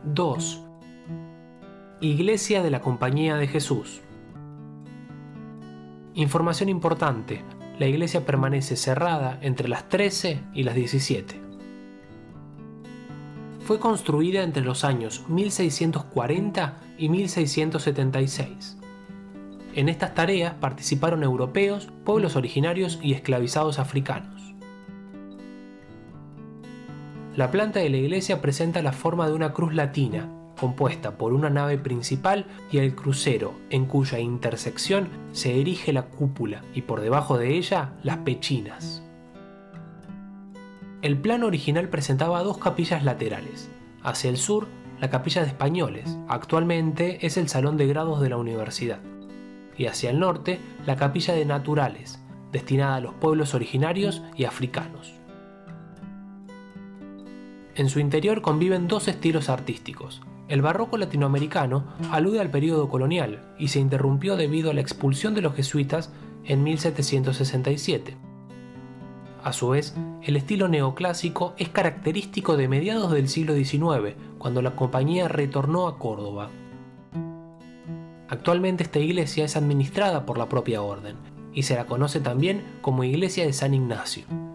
2. Iglesia de la Compañía de Jesús. Información importante: la iglesia permanece cerrada entre las 13 y las 17. Fue construida entre los años 1640 y 1676. En estas tareas participaron europeos, pueblos originarios y esclavizados africanos. La planta de la iglesia presenta la forma de una cruz latina, compuesta por una nave principal y el crucero, en cuya intersección se erige la cúpula y por debajo de ella las pechinas. El plano original presentaba dos capillas laterales. Hacia el sur, la capilla de españoles, actualmente es el salón de grados de la universidad. Y hacia el norte, la capilla de naturales, destinada a los pueblos originarios y africanos. En su interior conviven dos estilos artísticos. El barroco latinoamericano alude al período colonial y se interrumpió debido a la expulsión de los jesuitas en 1767. A su vez, el estilo neoclásico es característico de mediados del siglo XIX, cuando la compañía retornó a Córdoba. Actualmente esta iglesia es administrada por la propia orden y se la conoce también como Iglesia de San Ignacio.